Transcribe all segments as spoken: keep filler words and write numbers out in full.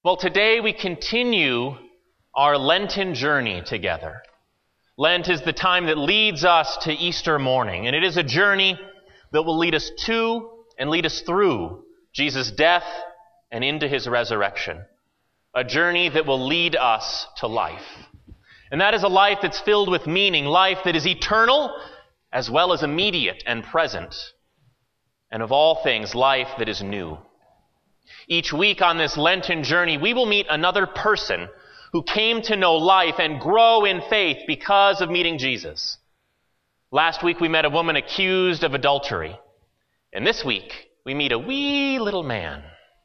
Well, today we continue our Lenten journey together. Lent is the time that leads us to Easter morning, and it is a journey that will lead us to and lead us through Jesus' death and into his resurrection. A journey that will lead us to life. And that is a life that's filled with meaning, life that is eternal as well as immediate and present. And of all things, life that is new. Each week on this Lenten journey, we will meet another person who came to know life and grow in faith because of meeting Jesus. Last week we met a woman accused of adultery. And this week we meet a wee little man.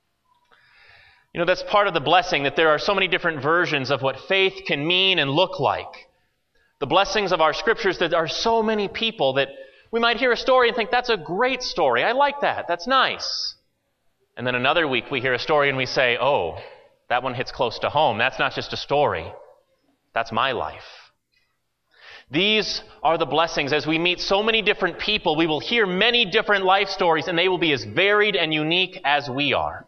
You know, that's part of the blessing, that there are so many different versions of what faith can mean and look like. The blessings of our scriptures, that there are so many people that we might hear a story and think, that's a great story. I like that. That's nice. And then another week we hear a story and we say, oh, that one hits close to home. That's not just a story. That's my life. These are the blessings. As we meet so many different people, we will hear many different life stories, and they will be as varied and unique as we are.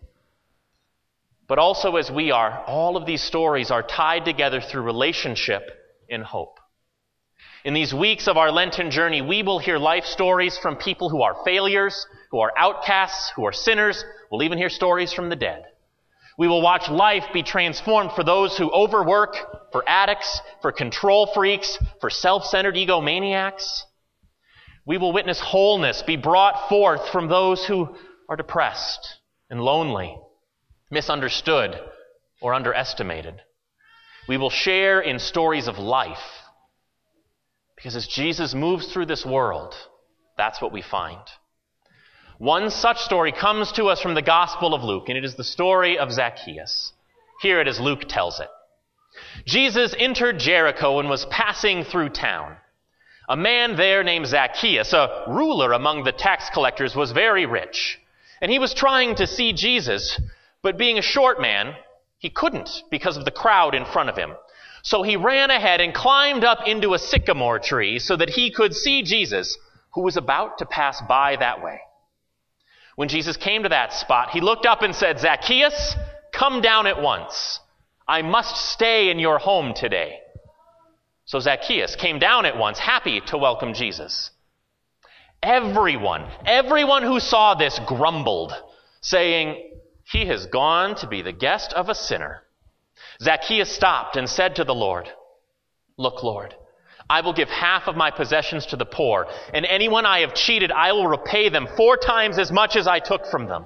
But also as we are, all of these stories are tied together through relationship in hope. In these weeks of our Lenten journey, we will hear life stories from people who are failures, who are outcasts, who are sinners. We'll even hear stories from the dead. We will watch life be transformed for those who overwork, for addicts, for control freaks, for self-centered egomaniacs. We will witness wholeness be brought forth from those who are depressed and lonely, misunderstood, or underestimated. We will share in stories of life. Because as Jesus moves through this world, that's what we find. One such story comes to us from the Gospel of Luke, and it is the story of Zacchaeus. Hear it as Luke tells it. Jesus entered Jericho and was passing through town. A man there named Zacchaeus, a ruler among the tax collectors, was very rich. And he was trying to see Jesus, but being a short man, he couldn't because of the crowd in front of him. So he ran ahead and climbed up into a sycamore tree so that he could see Jesus, who was about to pass by that way. When Jesus came to that spot, he looked up and said, "Zacchaeus, come down at once. I must stay in your home today." So Zacchaeus came down at once, happy to welcome Jesus. Everyone, everyone who saw this grumbled, saying, "He has gone to be the guest of a sinner." Zacchaeus stopped and said to the Lord, "Look, Lord, I will give half of my possessions to the poor, and anyone I have cheated, I will repay them four times as much as I took from them."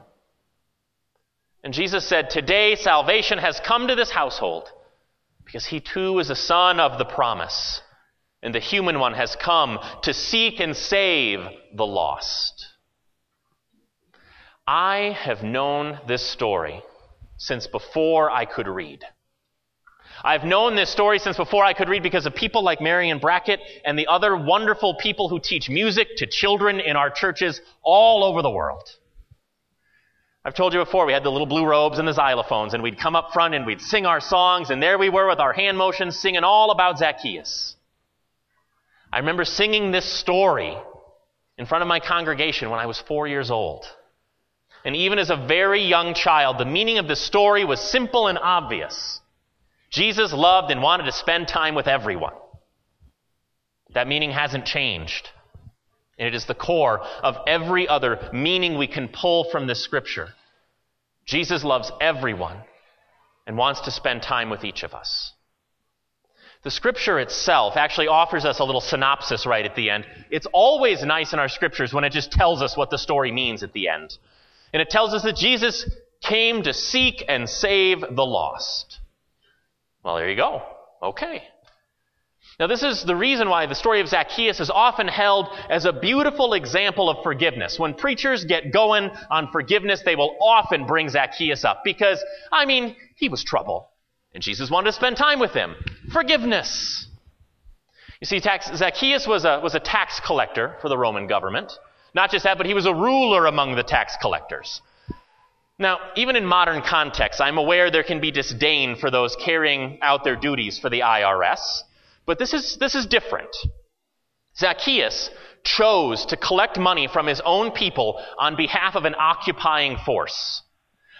And Jesus said, "Today salvation has come to this household, because he too is a son of the promise, and the human one has come to seek and save the lost." I have known this story since before I could read. I've known this story since before I could read because of people like Marion Brackett and the other wonderful people who teach music to children in our churches all over the world. I've told you before, we had the little blue robes and the xylophones, and we'd come up front and we'd sing our songs, and there we were with our hand motions singing all about Zacchaeus. I remember singing this story in front of my congregation when I was four years old. And even as a very young child, the meaning of the story was simple and obvious. Jesus loved and wanted to spend time with everyone. That meaning hasn't changed. And it is the core of every other meaning we can pull from this scripture. Jesus loves everyone and wants to spend time with each of us. The scripture itself actually offers us a little synopsis right at the end. It's always nice in our scriptures when it just tells us what the story means at the end. And it tells us that Jesus came to seek and save the lost. Well, there you go. Okay. Now, this is the reason why the story of Zacchaeus is often held as a beautiful example of forgiveness. When preachers get going on forgiveness, they will often bring Zacchaeus up because, I mean, he was trouble. And Jesus wanted to spend time with him. Forgiveness. You see, tax, Zacchaeus was a, was a tax collector for the Roman government. Not just that, but he was a ruler among the tax collectors. Now, even in modern contexts, I'm aware there can be disdain for those carrying out their duties for the I R S, but this is, this is different. Zacchaeus chose to collect money from his own people on behalf of an occupying force.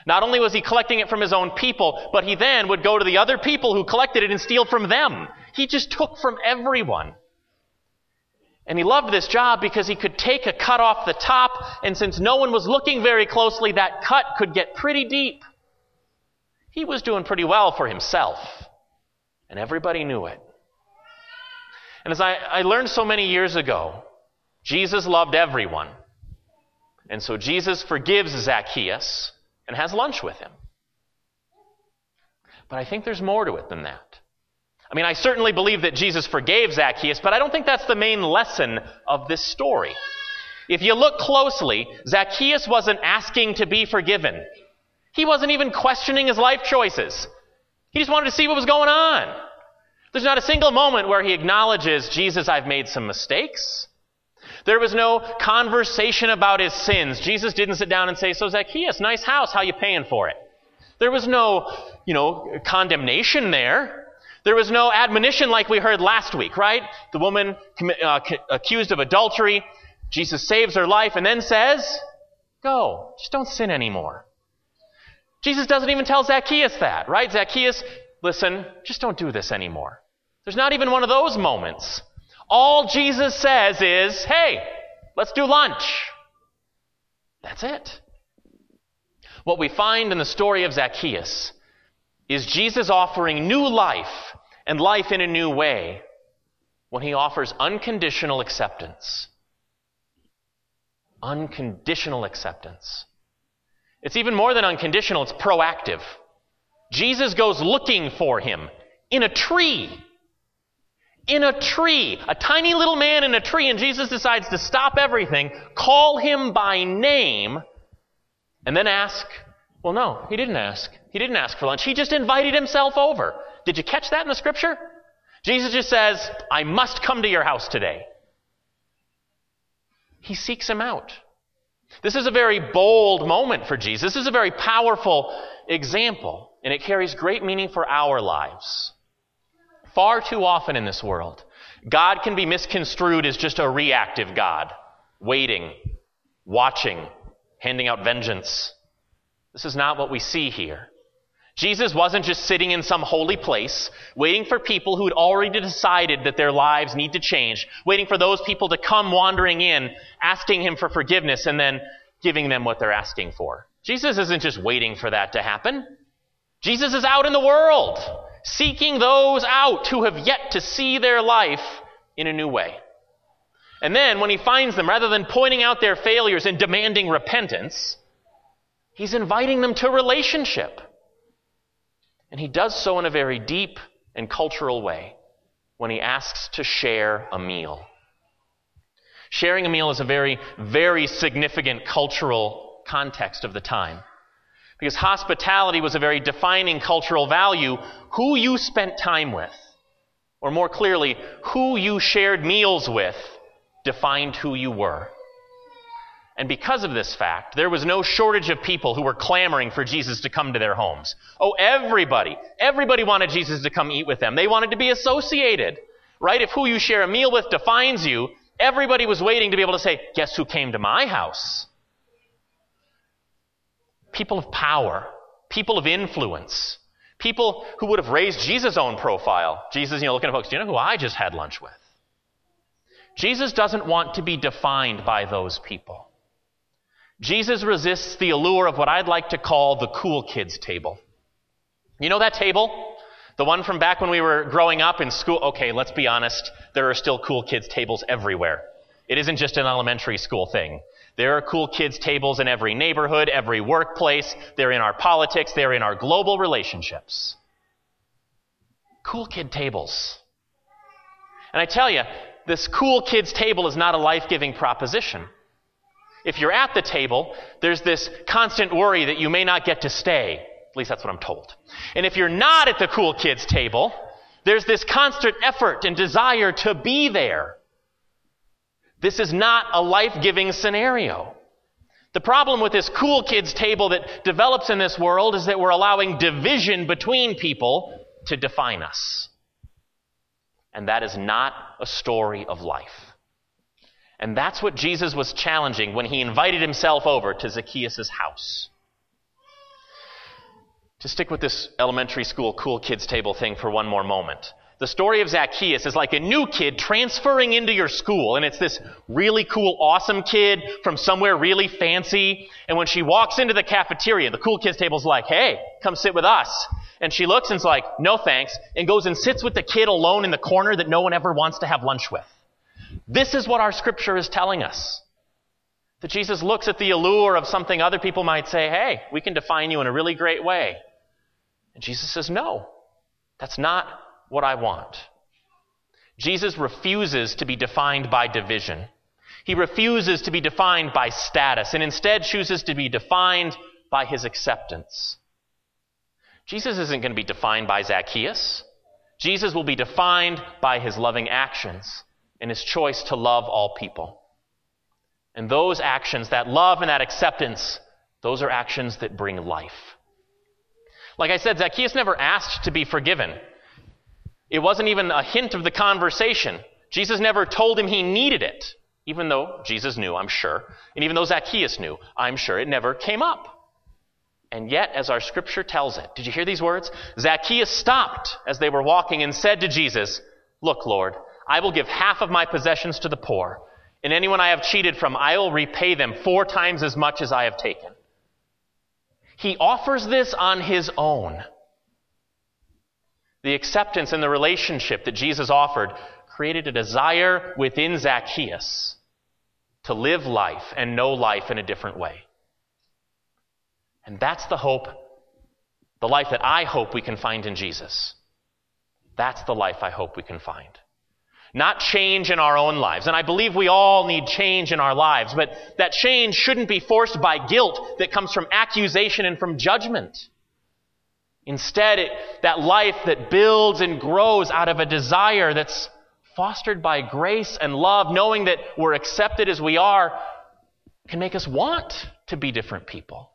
Not only was he collecting it from his own people, but he then would go to the other people who collected it and steal from them. He just took from everyone. And he loved this job because he could take a cut off the top, and since no one was looking very closely, that cut could get pretty deep. He was doing pretty well for himself, and everybody knew it. And as I, I learned so many years ago, Jesus loved everyone. And so Jesus forgives Zacchaeus and has lunch with him. But I think there's more to it than that. I mean, I certainly believe that Jesus forgave Zacchaeus, but I don't think that's the main lesson of this story. If you look closely, Zacchaeus wasn't asking to be forgiven. He wasn't even questioning his life choices. He just wanted to see what was going on. There's not a single moment where he acknowledges, Jesus, I've made some mistakes. There was no conversation about his sins. Jesus didn't sit down and say, so Zacchaeus, nice house, how you paying for it? There was no, you know, condemnation there. There was no admonition like we heard last week, right? The woman uh, accused of adultery, Jesus saves her life and then says, go, just don't sin anymore. Jesus doesn't even tell Zacchaeus that, right? Zacchaeus, listen, just don't do this anymore. There's not even one of those moments. All Jesus says is, hey, let's do lunch. That's it. What we find in the story of Zacchaeus is Jesus offering new life and life in a new way when he offers unconditional acceptance. Unconditional acceptance. It's even more than unconditional, it's proactive. Jesus goes looking for him in a tree. In a tree. A tiny little man in a tree, and Jesus decides to stop everything, call him by name, and then ask, well, no, he didn't ask. He didn't ask for lunch. He just invited himself over. Did you catch that in the scripture? Jesus just says, I must come to your house today. He seeks him out. This is a very bold moment for Jesus. This is a very powerful example, and it carries great meaning for our lives. Far too often in this world, God can be misconstrued as just a reactive God, waiting, watching, handing out vengeance. This is not what we see here. Jesus wasn't just sitting in some holy place, waiting for people who had already decided that their lives need to change, waiting for those people to come wandering in, asking him for forgiveness, and then giving them what they're asking for. Jesus isn't just waiting for that to happen. Jesus is out in the world, seeking those out who have yet to see their life in a new way. And then when he finds them, rather than pointing out their failures and demanding repentance, he's inviting them to relationship. And he does so in a very deep and cultural way when he asks to share a meal. Sharing a meal is a very, very significant cultural context of the time. Because hospitality was a very defining cultural value. Who you spent time with, or more clearly, who you shared meals with, defined who you were. And because of this fact, there was no shortage of people who were clamoring for Jesus to come to their homes. Oh, everybody, everybody wanted Jesus to come eat with them. They wanted to be associated, right? If who you share a meal with defines you, everybody was waiting to be able to say, guess who came to my house? People of power, people of influence, people who would have raised Jesus' own profile. Jesus, you know, looking at folks, do you know who I just had lunch with? Jesus doesn't want to be defined by those people. Jesus resists the allure of what I'd like to call the cool kids table. You know that table? The one from back when we were growing up in school? Okay, let's be honest. There are still cool kids tables everywhere. It isn't just an elementary school thing. There are cool kids tables in every neighborhood, every workplace. They're in our politics. They're in our global relationships. Cool kid tables. And I tell you, this cool kids table is not a life-giving proposition. If you're at the table, there's this constant worry that you may not get to stay. At least that's what I'm told. And if you're not at the cool kids table, there's this constant effort and desire to be there. This is not a life-giving scenario. The problem with this cool kids table that develops in this world is that we're allowing division between people to define us. And that is not a story of life. And that's what Jesus was challenging when he invited himself over to Zacchaeus' house. To stick with this elementary school cool kids table thing for one more moment. The story of Zacchaeus is like a new kid transferring into your school, and it's this really cool, awesome kid from somewhere really fancy. And when she walks into the cafeteria, the cool kids table's like, hey, come sit with us. And she looks and's like, no thanks, and goes and sits with the kid alone in the corner that no one ever wants to have lunch with. This is what our scripture is telling us. That Jesus looks at the allure of something other people might say, hey, we can define you in a really great way. And Jesus says, no, that's not what I want. Jesus refuses to be defined by division. He refuses to be defined by status and instead chooses to be defined by his acceptance. Jesus isn't going to be defined by Zacchaeus. Jesus will be defined by his loving actions and his choice to love all people. And those actions, that love and that acceptance, those are actions that bring life. Like I said, Zacchaeus never asked to be forgiven. It wasn't even a hint of the conversation. Jesus never told him he needed it, even though Jesus knew, I'm sure. And even though Zacchaeus knew, I'm sure it never came up. And yet, as our scripture tells it, did you hear these words? Zacchaeus stopped as they were walking and said to Jesus, look, Lord, I will give half of my possessions to the poor, and anyone I have cheated from, I will repay them four times as much as I have taken. He offers this on his own. The acceptance and the relationship that Jesus offered created a desire within Zacchaeus to live life and know life in a different way. And that's the hope, the life that I hope we can find in Jesus. That's the life I hope we can find. Not change in our own lives. And I believe we all need change in our lives, but that change shouldn't be forced by guilt that comes from accusation and from judgment. Instead, it, that life that builds and grows out of a desire that's fostered by grace and love, knowing that we're accepted as we are, can make us want to be different people.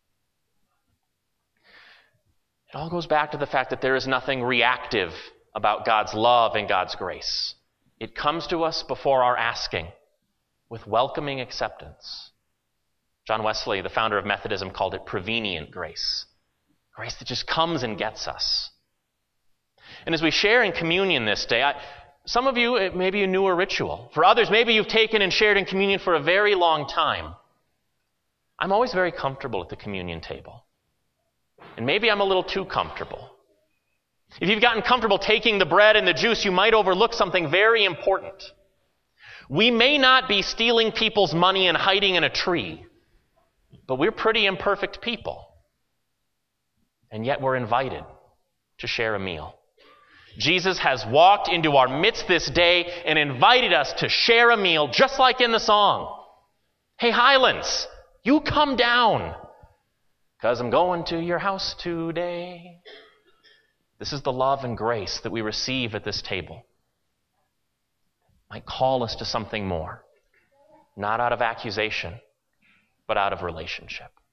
It all goes back to the fact that there is nothing reactive about God's love and God's grace. It comes to us before our asking, with welcoming acceptance. John Wesley, the founder of Methodism, called it prevenient grace. Grace that just comes and gets us. And as we share in communion this day, I, some of you, it may be a newer ritual. For others, maybe you've taken and shared in communion for a very long time. I'm always very comfortable at the communion table. And maybe I'm a little too comfortable. If you've gotten comfortable taking the bread and the juice, you might overlook something very important. We may not be stealing people's money and hiding in a tree, but we're pretty imperfect people. And yet we're invited to share a meal. Jesus has walked into our midst this day and invited us to share a meal, just like in the song. Hey, Highlands, you come down, 'cause I'm going to your house today. This is the love and grace that we receive at this table. It might call us to something more, not out of accusation, but out of relationship.